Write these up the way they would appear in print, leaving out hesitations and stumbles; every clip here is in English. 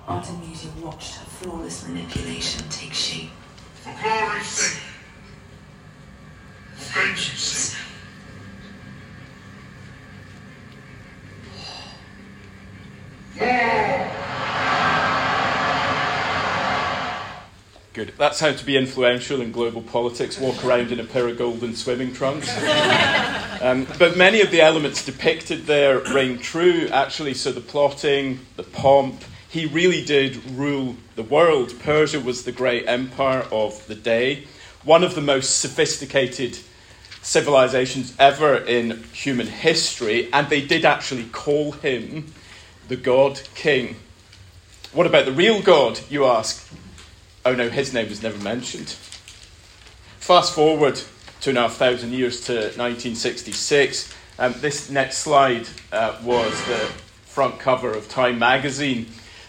Artemisia watched her flawless manipulation take shape. For glory's sake. For vengeance' sake. Good. That's how to be influential in global politics. Walk around in a pair of golden swimming trunks. But many of the elements depicted there ring true, actually. So the plotting, the pomp, he really did rule the world. Persia was the great empire of the day. One of the most sophisticated civilizations ever in human history. And they did actually call him the God King. What about the real God, you ask? Oh no, his name was never mentioned. Fast forward 2,500 years to 1966. This next slide was the front cover of Time magazine.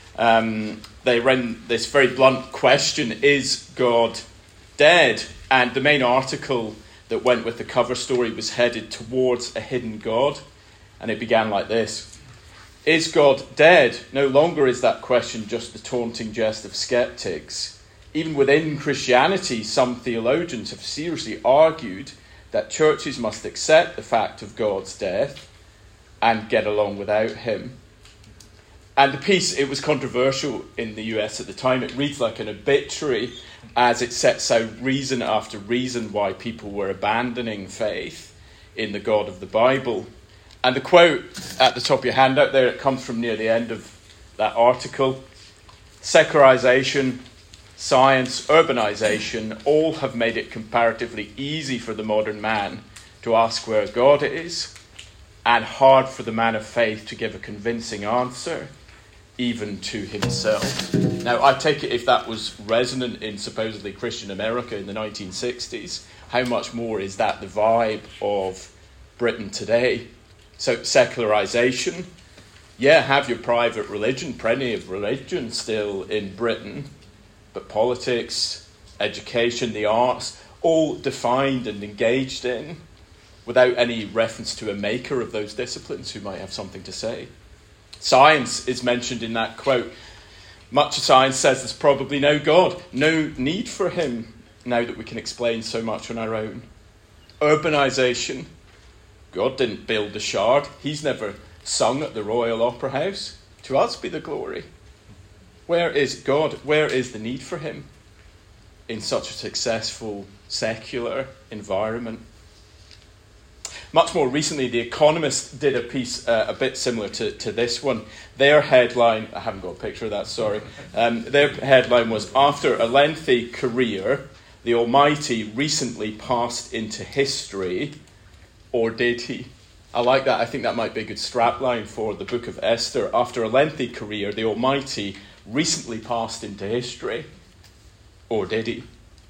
They ran this very blunt question, is God dead? And the main article that went with the cover story was headed towards a hidden God. And it began like this. Is God dead? No longer is that question just the taunting jest of skeptics. Even within Christianity, some theologians have seriously argued that churches must accept the fact of God's death and get along without him. And the piece, it was controversial in the US at the time. It reads like an obituary as it sets out reason after reason why people were abandoning faith in the God of the Bible. And the quote at the top of your handout there, it comes from near the end of that article. Secularization, science, urbanization, all have made it comparatively easy for the modern man to ask where God is, and hard for the man of faith to give a convincing answer, even to himself. Now, I take it if that was resonant in supposedly Christian America in the 1960s, how much more is that the vibe of Britain today? So, secularization, yeah, have your private religion, plenty of religion still in Britain, but politics, education, the arts, all defined and engaged in without any reference to a maker of those disciplines who might have something to say. Science is mentioned in that quote. Much of science says there's probably no God, no need for him now that we can explain so much on our own. Urbanization. God didn't build the Shard. He's never sung at the Royal Opera House. To us be the glory. Where is God? Where is the need for him in such a successful secular environment? Much more recently, The Economist did a piece a bit similar to this one. Their headline, I haven't got a picture of that, sorry. Their headline was, after a lengthy career, the Almighty recently passed into history. Or did he? I like that. I think that might be a good strapline for the book of Esther. After a lengthy career, the Almighty recently passed into history. Or did he?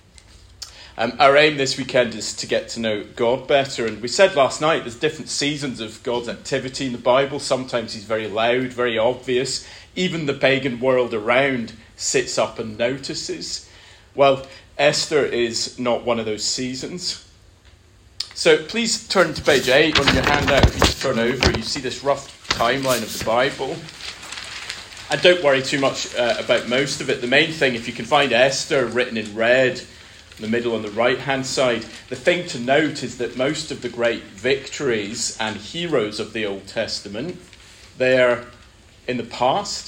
Our aim this weekend is to get to know God better. And we said last night there's different seasons of God's activity in the Bible. Sometimes he's very loud, very obvious. Even the pagan world around sits up and notices. Well, Esther is not one of those seasons. So please turn to page 8 on your handout. If you just turn over, you see this rough timeline of the Bible. And don't worry too much about most of it. The main thing, if you can find Esther written in red, in the middle on the right-hand side, the thing to note is that most of the great victories and heroes of the Old Testament, they're in the past.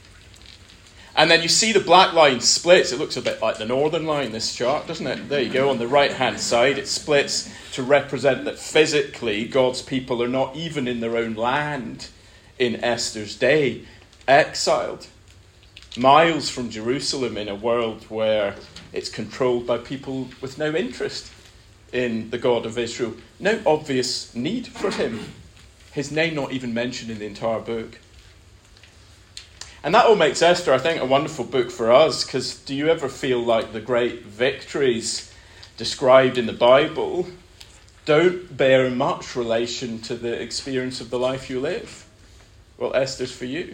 And then you see the black line splits. It looks a bit like the northern line, this chart, doesn't it? There you go, on the right-hand side. It splits to represent that physically God's people are not even in their own land in Esther's day, exiled. Miles from Jerusalem in a world where it's controlled by people with no interest in the God of Israel. No obvious need for him. His name not even mentioned in the entire book. And that all makes Esther, I think, a wonderful book for us, because do you ever feel like the great victories described in the Bible don't bear much relation to the experience of the life you live? Well, Esther's for you.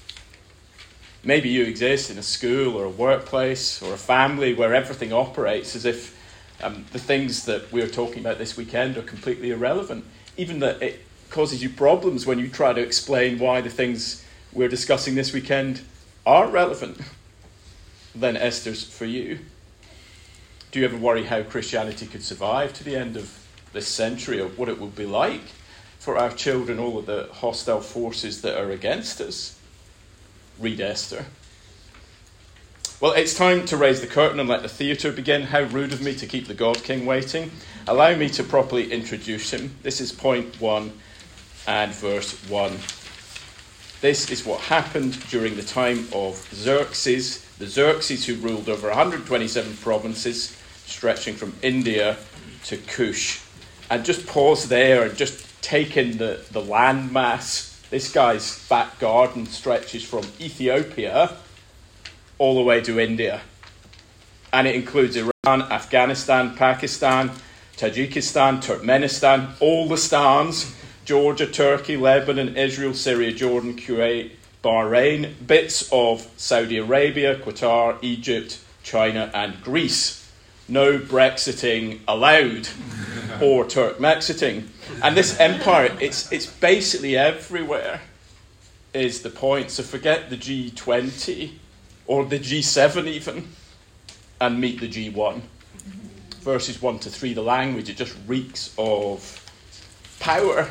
Maybe you exist in a school or a workplace or a family where everything operates as if the things that we're talking about this weekend are completely irrelevant. Even that it causes you problems when you try to explain why the things we're discussing this weekend are relevant, then Esther's for you. Do you ever worry how Christianity could survive to the end of this century, or what it will be like for our children, all of the hostile forces that are against us? Read Esther. Well, it's time to raise the curtain and let the theatre begin. How rude of me to keep the God King waiting. Allow me to properly introduce him. This is point 1 and verse 1. This is what happened during the time of Xerxes, the Xerxes who ruled over 127 provinces, stretching from India to Kush. And just pause there and just take in the land mass. This guy's back garden stretches from Ethiopia all the way to India. And it includes Iran, Afghanistan, Pakistan, Tajikistan, Turkmenistan, all the stans, Georgia, Turkey, Lebanon, Israel, Syria, Jordan, Kuwait, Bahrain, bits of Saudi Arabia, Qatar, Egypt, China, and Greece. No Brexiting allowed, or Turkmexiting. And this empire, it's basically everywhere, is the point. So forget the G20, or the G7 even, and meet the G1. Verses 1 to 3, the language, it just reeks of power.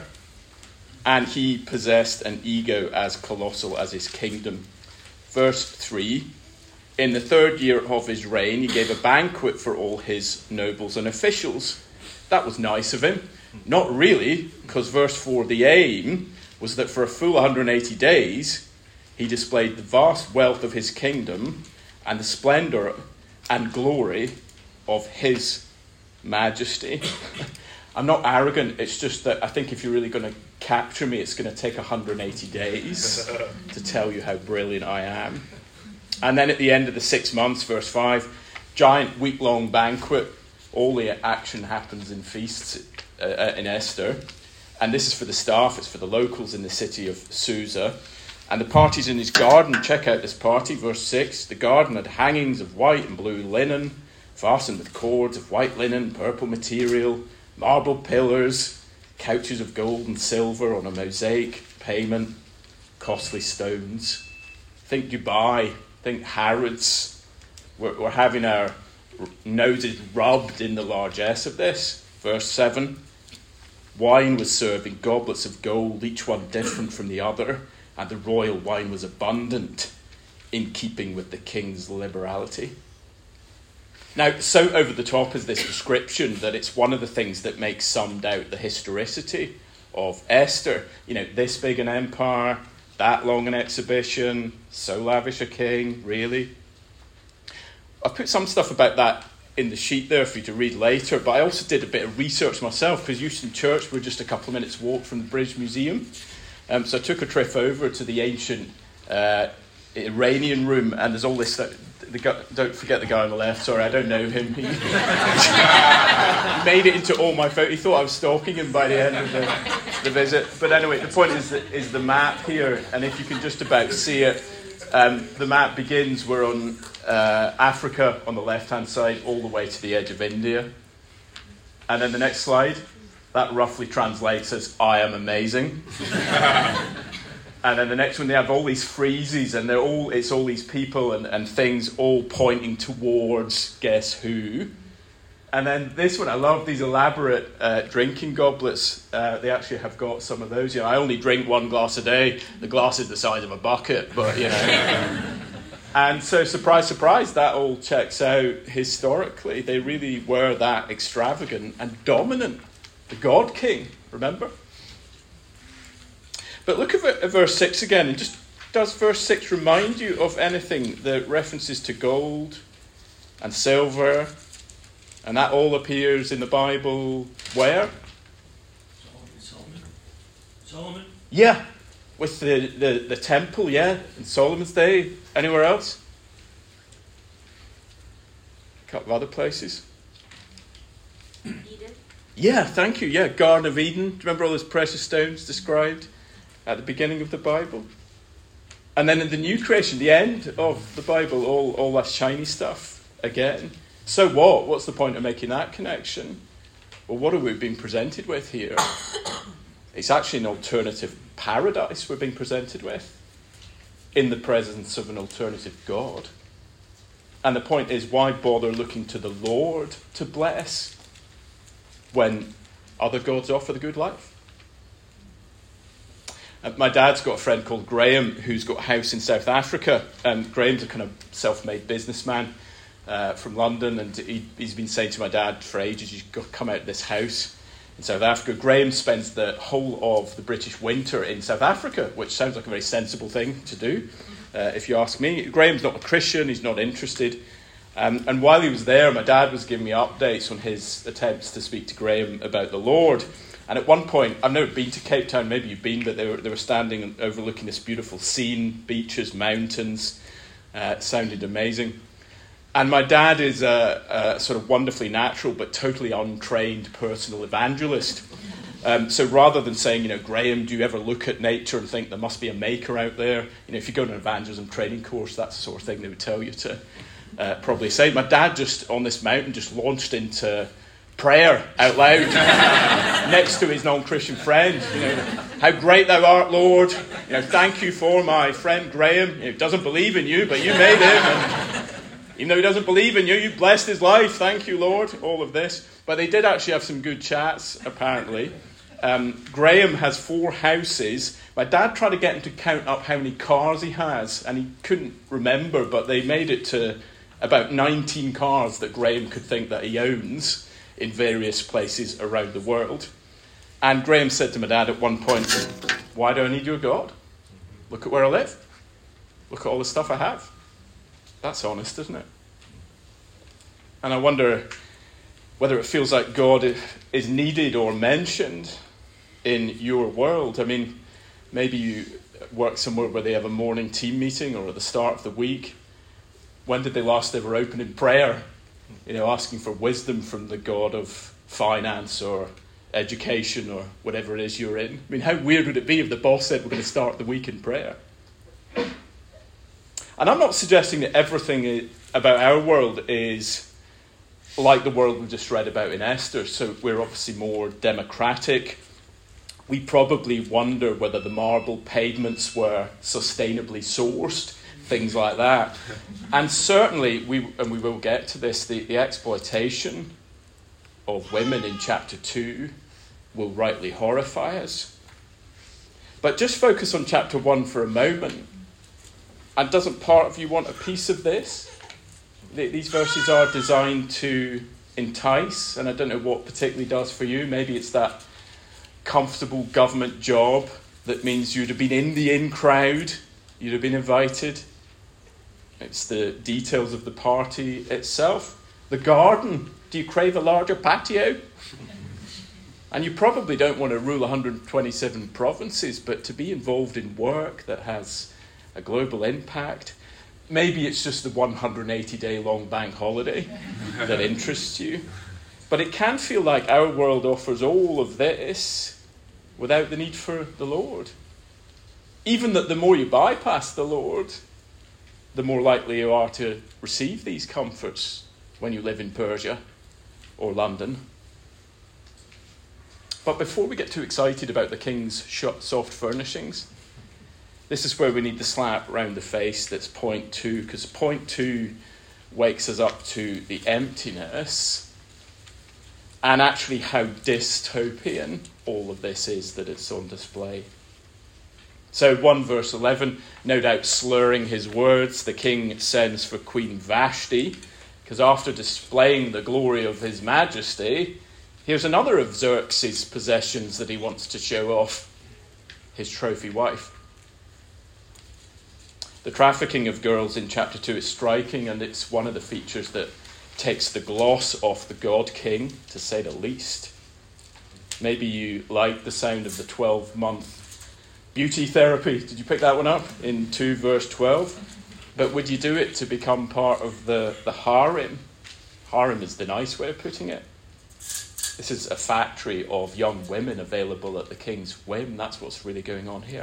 And he possessed an ego as colossal as his kingdom. Verse 3, in the 3rd year of his reign, he gave a banquet for all his nobles and officials. That was nice of him. Not really, because verse 4, the aim was that for a full 180 days, he displayed the vast wealth of his kingdom and the splendour and glory of his majesty. I'm not arrogant, it's just that I think if you're really going to capture me, it's going to take 180 days to tell you how brilliant I am. And then at the end of the 6 months, verse 5, giant week-long banquet. All the action happens in feasts in Esther. And this is for the staff, it's for the locals in the city of Susa. And the party's in his garden. Check out this party, verse 6. The garden had hangings of white and blue linen, fastened with cords of white linen, purple material, marble pillars, couches of gold and silver on a mosaic pavement, costly stones. Think Dubai, think Harrods. We're having our noses rubbed in the largesse of this. Verse 7. Wine was served in goblets of gold, each one different from the other, and the royal wine was abundant, in keeping with the king's liberality. Now, so over the top is this description that it's one of the things that makes some doubt the historicity of Esther. You know, this big an empire, that long an exhibition, so lavish a king, really? I've put some stuff about that in the sheet there for you to read later, but I also did a bit of research myself, because Euston Church, we're just a couple of minutes walk from the British Museum. So I took a trip over to the ancient Iranian room, and there's all this stuff. Don't forget the guy on the left. Sorry, I don't know him. He made it into all my photos. He thought I was stalking him by the end of the visit. But anyway, the point is the map here, and if you can just about see it, the map begins. We're on Africa on the left-hand side, all the way to the edge of India. And then the next slide, that roughly translates as "I am amazing." And then the next one, they have all these friezes, and it's all these people and things all pointing towards guess who. And then this one, I love these elaborate drinking goblets. They actually have got some of those. You know, I only drink 1 glass a day. The glass is the size of a bucket, but you know. And so, surprise, surprise, that all checks out historically. They really were that extravagant and dominant. The God King, remember? But look at verse 6 again, and just does verse 6 remind you of anything? The references to gold and silver, and that all appears in the Bible where? Solomon? Yeah, with the temple, yeah, in Solomon's day. Anywhere else? A couple of other places. Eden? Yeah, thank you, yeah, Garden of Eden. Do you remember all those precious stones described at the beginning of the Bible? And then in the new creation, the end of the Bible, all that shiny stuff again. So what? What's the point of making that connection? Well, what have we been presented with here? It's actually an alternative paradise we're being presented with. in the presence of an alternative God. And the point is, why bother looking to the Lord to bless when other gods offer the good life? My dad's got a friend called Graham who's got a house in South Africa. Graham's a kind of self-made businessman from London, and he's been saying to my dad for ages, you've got to come out of this house in South Africa. Graham spends the whole of the British winter in South Africa, which sounds like a very sensible thing to do, if you ask me. Graham's not a Christian, he's not interested. And while he was there, my dad was giving me updates on his attempts to speak to Graham about the Lord. And at one point, I've never been to Cape Town, maybe you've been, but they were standing and overlooking this beautiful scene, beaches, mountains. It sounded amazing. And my dad is a sort of wonderfully natural but totally untrained personal evangelist. So rather than saying, Graham, do you ever look at nature and think there must be a maker out there? If you go to an evangelism training course, that's the sort of thing they would tell you to probably say. My dad just, on this mountain, just launched into prayer out loud next to his non-Christian friend. How great thou art, Lord. Thank you for my friend Graham. He doesn't believe in you, but you made him. And even though he doesn't believe in you, you blessed his life. Thank you, Lord. All of this. But they did actually have some good chats, apparently. Graham has 4 houses. My dad tried to get him to count up how many cars he has, and he couldn't remember, but they made it to about 19 cars that Graham could think that he owns in various places around the world. And Graham said to my dad at one point, why do I need your God? Look at where I live. Look at all the stuff I have. That's honest, isn't it? And I wonder whether it feels like God is needed or mentioned in your world. I mean, maybe you work somewhere where they have a morning team meeting or at the start of the week. When did they last ever open in prayer? Asking for wisdom from the God of finance or education or whatever it is you're in. I mean, how weird would it be if the boss said we're going to start the week in prayer? And I'm not suggesting that everything about our world is like the world we just read about in Esther. So we're obviously more democratic. We probably wonder whether the marble pavements were sustainably sourced. Things like that. And certainly, we will get to this, the exploitation of women in chapter 2 will rightly horrify us. But just focus on chapter 1 for a moment. And doesn't part of you want a piece of this? These verses are designed to entice, and I don't know what particularly does for you. Maybe it's that comfortable government job that means you'd have been in the in crowd, you'd have been invited. It's the details of the party itself. The garden. Do you crave a larger patio? And you probably don't want to rule 127 provinces, but to be involved in work that has a global impact. Maybe it's just the 180-day-long bank holiday that interests you. But it can feel like our world offers all of this without the need for the Lord. Even that the more you bypass the Lord, the more likely you are to receive these comforts when you live in Persia or London. But before we get too excited about the king's soft furnishings, this is where we need the slap round the face that's point 2, because point 2 wakes us up to the emptiness and actually how dystopian all of this is that it's on display. So 1 verse 11, no doubt slurring his words, the king sends for Queen Vashti, because after displaying the glory of his majesty, here's another of Xerxes' possessions that he wants to show off, his trophy wife. The trafficking of girls in chapter 2 is striking, and it's one of the features that takes the gloss off the God King, to say the least. Maybe you like the sound of the 12-month beauty therapy. Did you pick that one up in 2 verse 12? But would you do it to become part of the harem? Harem is the nice way of putting it. This is a factory of young women available at the king's whim. That's what's really going on here.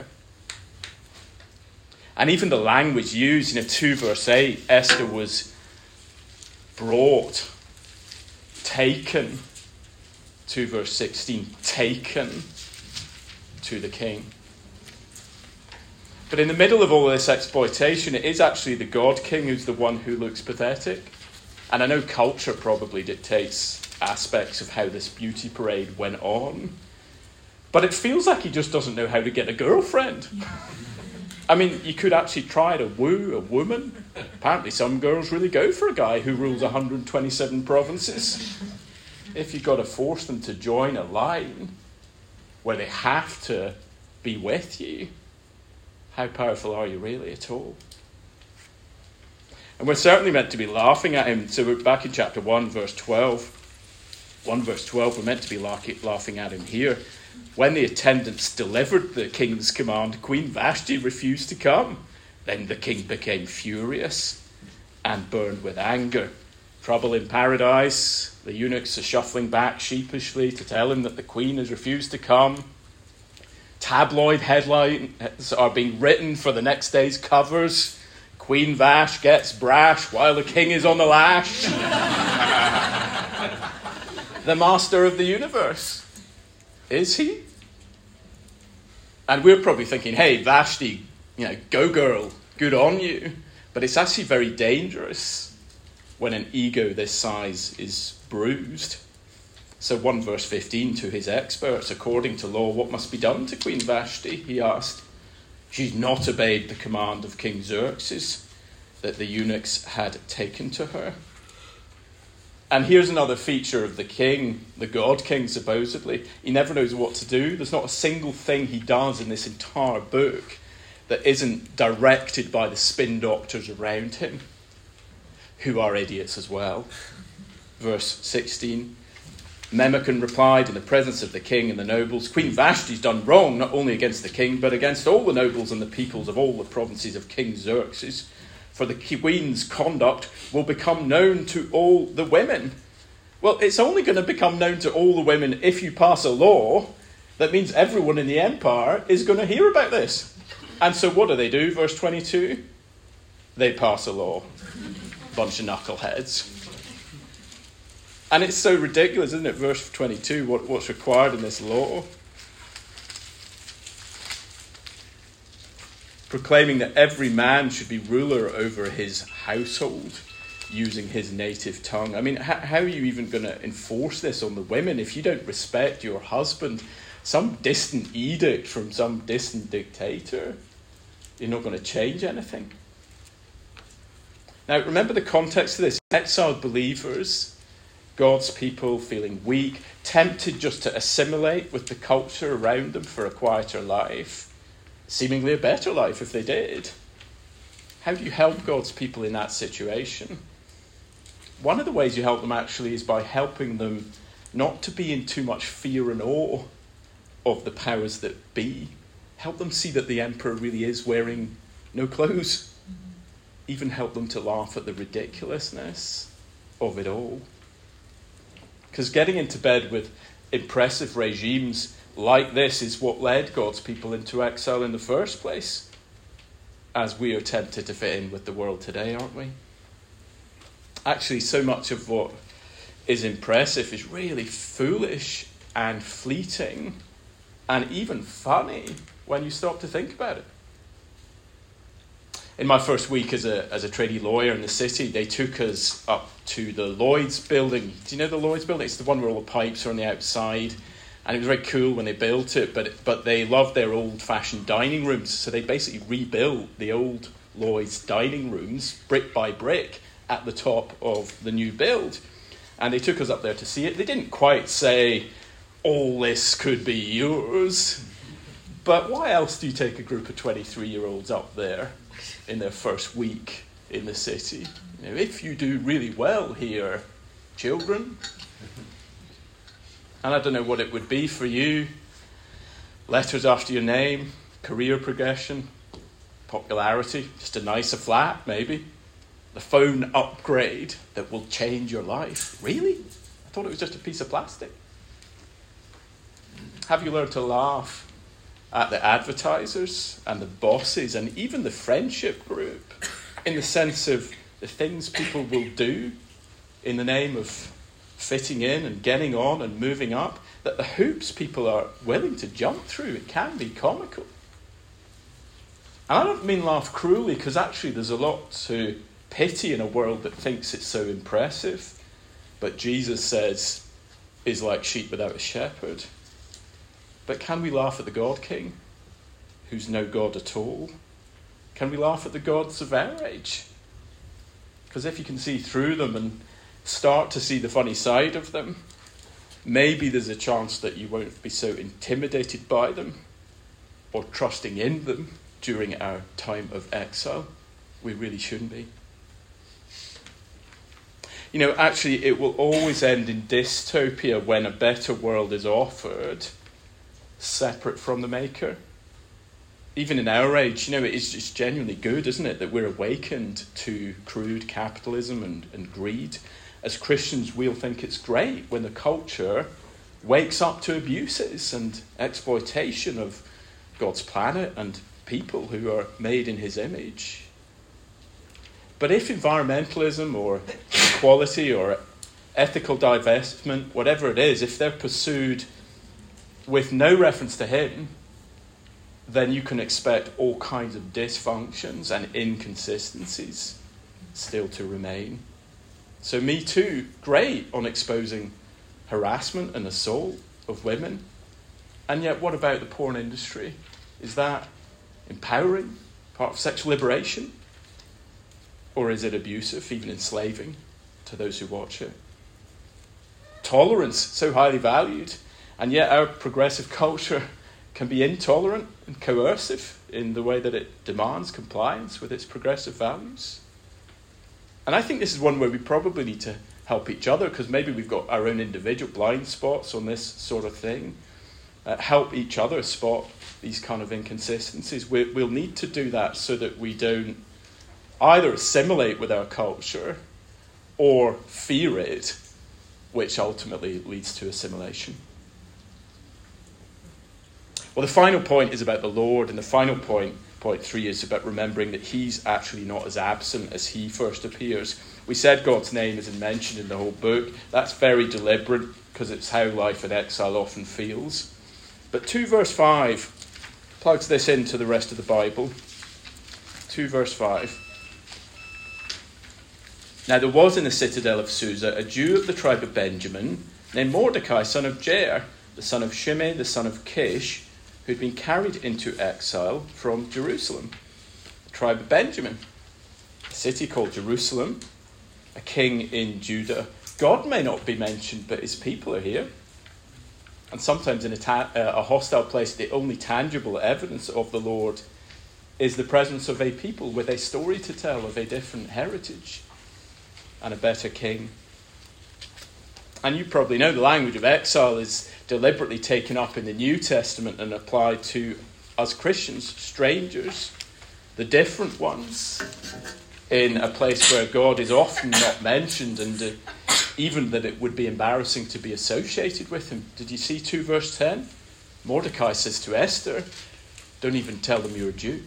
And even the language used in 2 verse 8, Esther was brought, taken. 2 verse 16, taken to the king. But in the middle of all this exploitation, it is actually the God King who's the one who looks pathetic. And I know culture probably dictates aspects of how this beauty parade went on. But it feels like he just doesn't know how to get a girlfriend. I mean, you could actually try to woo a woman. Apparently some girls really go for a guy who rules 127 provinces. If you've got to force them to join a line where they have to be with you, how powerful are you really at all? And we're certainly meant to be laughing at him. So we're back in chapter 1, verse 12. 1 verse 12, we're meant to be laughing at him here. When the attendants delivered the king's command, Queen Vashti refused to come. Then the king became furious and burned with anger. Trouble in paradise. The eunuchs are shuffling back sheepishly to tell him that the queen has refused to come. Tabloid headlines are being written for the next day's covers. Queen Vash gets brash while the king is on the lash. The master of the universe. Is he? And we're probably thinking, hey, Vashti, go girl, good on you. But it's actually very dangerous when an ego this size is bruised. So 1 verse 15, to his experts, according to law, what must be done to Queen Vashti? He asked. She's not obeyed the command of King Xerxes that the eunuchs had taken to her. And here's another feature of the king, the God King, supposedly. He never knows what to do. There's not a single thing he does in this entire book that isn't directed by the spin doctors around him, who are idiots as well. Verse 16, Memucan replied in the presence of the king and the nobles, Queen Vashti's done wrong, not only against the king, but against all the nobles and the peoples of all the provinces of King Xerxes. For the queen's conduct will become known to all the women. Well, it's only going to become known to all the women if you pass a law that means everyone in the empire is going to hear about this. And so what do? Verse 22, they pass a law. Bunch of knuckleheads. And it's so ridiculous, isn't it? Verse 22, what's required in this law? Proclaiming that every man should be ruler over his household using his native tongue. I mean, how are you even going to enforce this on the women if you don't respect your husband? Some distant edict from some distant dictator. You're not going to change anything. Now, remember the context of this. Exiled believers, God's people feeling weak, tempted just to assimilate with the culture around them for a quieter life. Seemingly a better life if they did. How do you help God's people in that situation? One of the ways you help them actually is by helping them not to be in too much fear and awe of the powers that be. Help them see that the emperor really is wearing no clothes. Even help them to laugh at the ridiculousness of it all. Because getting into bed with impressive regimes like this is what led God's people into exile in the first place, as we are tempted to fit in with the world today, aren't we? Actually, so much of what is impressive is really foolish and fleeting and even funny when you stop to think about it. In my first week as a trainee lawyer in the city, they took us up to the Lloyd's building. Do you know the Lloyd's building? It's the one where all the pipes are on the outside. And it was very cool when they built it, but they loved their old-fashioned dining rooms. So they basically rebuilt the old Lloyd's dining rooms, brick by brick, at the top of the new build. And they took us up there to see it. They didn't quite say, all this could be yours. But why else do you take a group of 23-year-olds up there in their first week in the city? If you do really well here, children... And I don't know what it would be for you. Letters after your name, career progression, popularity, just a nicer flat, maybe. The phone upgrade that will change your life. Really? I thought it was just a piece of plastic. Have you learned to laugh at the advertisers and the bosses and even the friendship group in the sense of the things people will do in the name of fitting in and getting on and moving up, that the hoops people are willing to jump through, it can be comical. And I don't mean laugh cruelly, because actually there's a lot to pity in a world that thinks it's so impressive. But Jesus says, is like sheep without a shepherd. But can we laugh at the God King, who's no God at all? Can we laugh at the gods of our age? Because if you can see through them and start to see the funny side of them, maybe there's a chance that you won't be so intimidated by them or trusting in them during our time of exile. We really shouldn't be. You know, actually, it will always end in dystopia when a better world is offered, separate from the Maker. Even in our age, you know, it's just genuinely good, isn't it, that we're awakened to crude capitalism and greed. As Christians, we'll think it's great when the culture wakes up to abuses and exploitation of God's planet and people who are made in his image. But if environmentalism or equality or ethical divestment, whatever it is, if they're pursued with no reference to him, then you can expect all kinds of dysfunctions and inconsistencies still to remain. So Me Too, great on exposing harassment and assault of women. And yet what about the porn industry? Is that empowering, part of sexual liberation? Or is it abusive, even enslaving to those who watch it? Tolerance, so highly valued, and yet our progressive culture can be intolerant and coercive in the way that it demands compliance with its progressive values. And I think this is one where we probably need to help each other, because maybe we've got our own individual blind spots on this sort of thing. Help each other spot these kind of inconsistencies. We'll need to do that so that we don't either assimilate with our culture or fear it, which ultimately leads to assimilation. Well, the final point is about the Lord, and the final point 3, is about remembering that he's actually not as absent as he first appears. We said God's name isn't mentioned in the whole book. That's very deliberate, because it's how life in exile often feels. But 2 verse 5 plugs this into the rest of the Bible. 2 verse 5. Now there was in the citadel of Susa a Jew of the tribe of Benjamin, named Mordecai, son of Jair, the son of Shimei, the son of Kish, who had been carried into exile from Jerusalem. The tribe of Benjamin, a city called Jerusalem, a king in Judah. God may not be mentioned, but his people are here. And sometimes in a hostile place, the only tangible evidence of the Lord is the presence of a people with a story to tell of a different heritage and a better king. And you probably know the language of exile is deliberately taken up in the New Testament and applied to us Christians, strangers, the different ones, in a place where God is often not mentioned, and even that it would be embarrassing to be associated with him. Did you see 2 verse 10? Mordecai says to Esther, don't even tell them you're a Jew.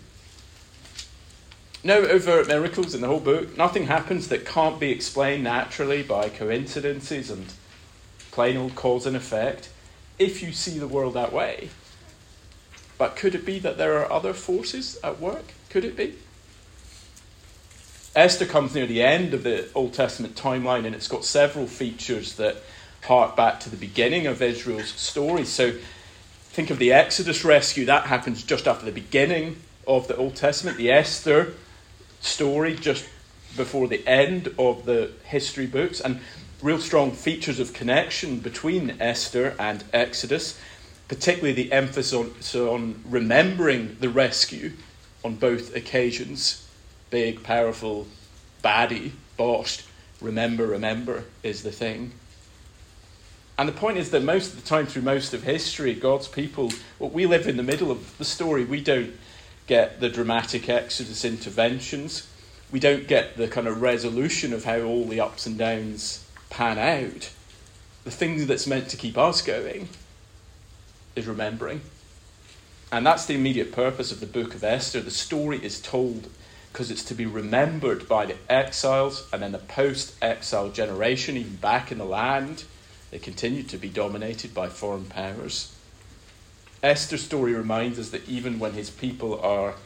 No overt miracles in the whole book. Nothing happens that can't be explained naturally by coincidences and plain old cause and effect, if you see the world that way. But could it be that there are other forces at work? Could it be? Esther comes near the end of the Old Testament timeline, and it's got several features that hark back to the beginning of Israel's story. So think of the Exodus rescue. That happens just after the beginning of the Old Testament. The Esther story just before the end of the history books, and real strong features of connection between Esther and Exodus, particularly the emphasis on remembering the rescue on both occasions. Big, powerful, baddie, borscht, remember is the thing. And the point is that most of the time through most of history, God's people, we live in the middle of the story. We don't get the dramatic Exodus interventions. We don't get the kind of resolution of how all the ups and downs pan out. The thing that's meant to keep us going is remembering. And that's the immediate purpose of the book of Esther. The story is told because it's to be remembered by the exiles and then the post-exile generation, even back in the land. They continue to be dominated by foreign powers. Esther's story reminds us that even when his people are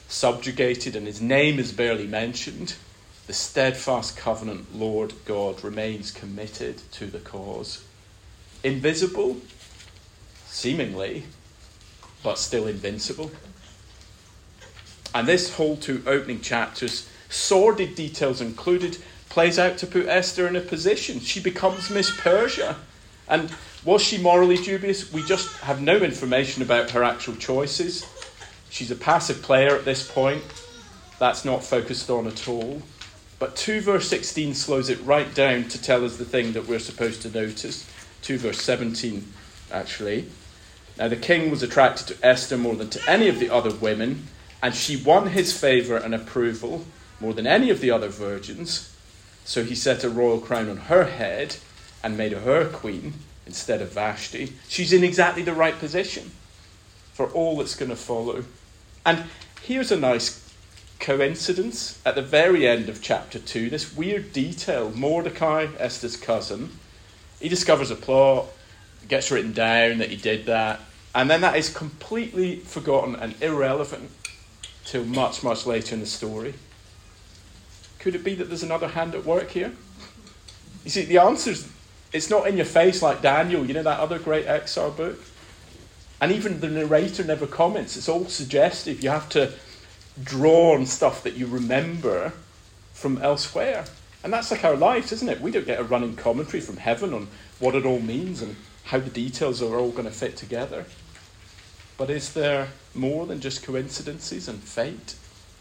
subjugated, and his name is barely mentioned, the steadfast covenant Lord God remains committed to the cause. Invisible, seemingly, but still invincible. And this whole 2 opening chapters, sordid details included, plays out to put Esther in a position. She becomes Miss Persia. And was she morally dubious? We just have no information about her actual choices. She's a passive player at this point. That's not focused on at all. But 2 verse 16 slows it right down to tell us the thing that we're supposed to notice. 2 verse 17, actually. Now the king was attracted to Esther more than to any of the other women, and she won his favour and approval more than any of the other virgins. So he set a royal crown on her head and made her queen instead of Vashti. She's in exactly the right position for all that's going to follow. And here's a nice coincidence at the very end of chapter 2, this weird detail. Mordecai, Esther's cousin, he discovers a plot, gets written down that he did that, and then that is completely forgotten and irrelevant till much, much later in the story. Could it be that there's another hand at work here? You see, the answer's, it's not in your face like Daniel, you know, that other great exile book? And even the narrator never comments. It's all suggestive. You have to draw on stuff that you remember from elsewhere. And that's like our lives, isn't it? We don't get a running commentary from heaven on what it all means and how the details are all going to fit together. But is there more than just coincidences and fate?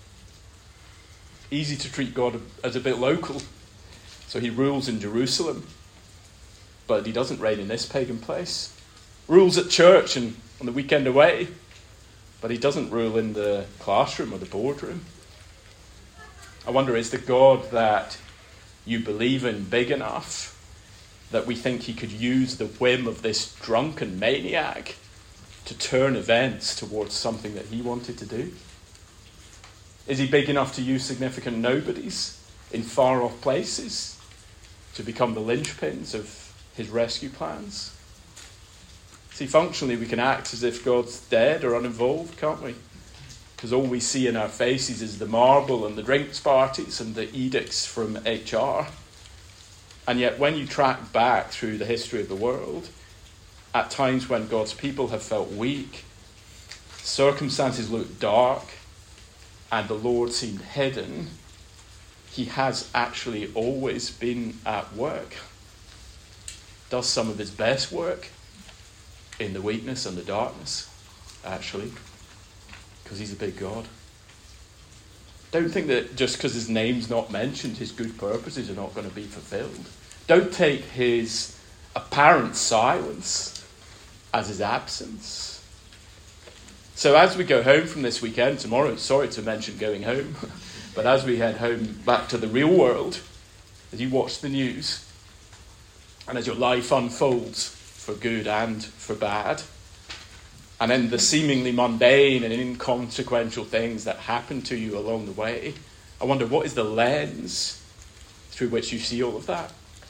Easy to treat God as a bit local. So he rules in Jerusalem, but he doesn't reign in this pagan place. Rules at church and on the weekend away, but he doesn't rule in the classroom or the boardroom. I wonder, is the God that you believe in big enough that we think he could use the whim of this drunken maniac to turn events towards something that he wanted to do? Is he big enough to use significant nobodies in far-off places to become the linchpins of his rescue plans? See, functionally, we can act as if God's dead or uninvolved, can't we? Because all we see in our faces is the marble and the drinks parties and the edicts from HR. And yet, when you track back through the history of the world, at times when God's people have felt weak, circumstances look dark, and the Lord seemed hidden, he has actually always been at work. Does some of his best work in the weakness and the darkness, actually, because he's a big God. Don't think that just because his name's not mentioned, his good purposes are not going to be fulfilled. Don't take his apparent silence as his absence. So as we go home from this weekend tomorrow, sorry to mention going home, but as we head home back to the real world, as you watch the news, and as your life unfolds for good and for bad, and then the seemingly mundane and inconsequential things that happen to you along the way, I wonder, what is the lens through which you see all of that?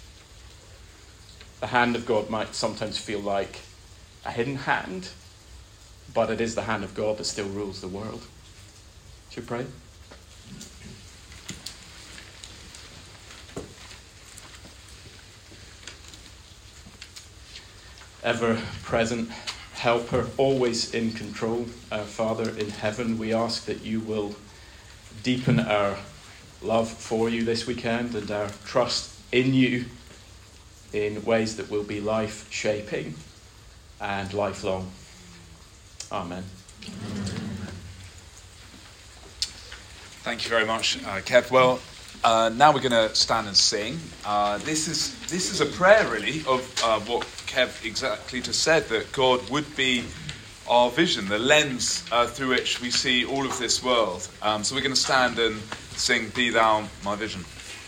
The hand of God might sometimes feel like a hidden hand, but it is the hand of God that still rules the world. Should we pray? Ever-present helper, always in control, our Father in heaven, we ask that you will deepen our love for you this weekend and our trust in you in ways that will be life-shaping and lifelong. Amen. Thank you very much, Kev. Well, now we're going to stand and sing. This is a prayer, really, of what Kev exactly just said, that God would be our vision, the lens through which we see all of this world. So we're going to stand and sing, "Be Thou My Vision."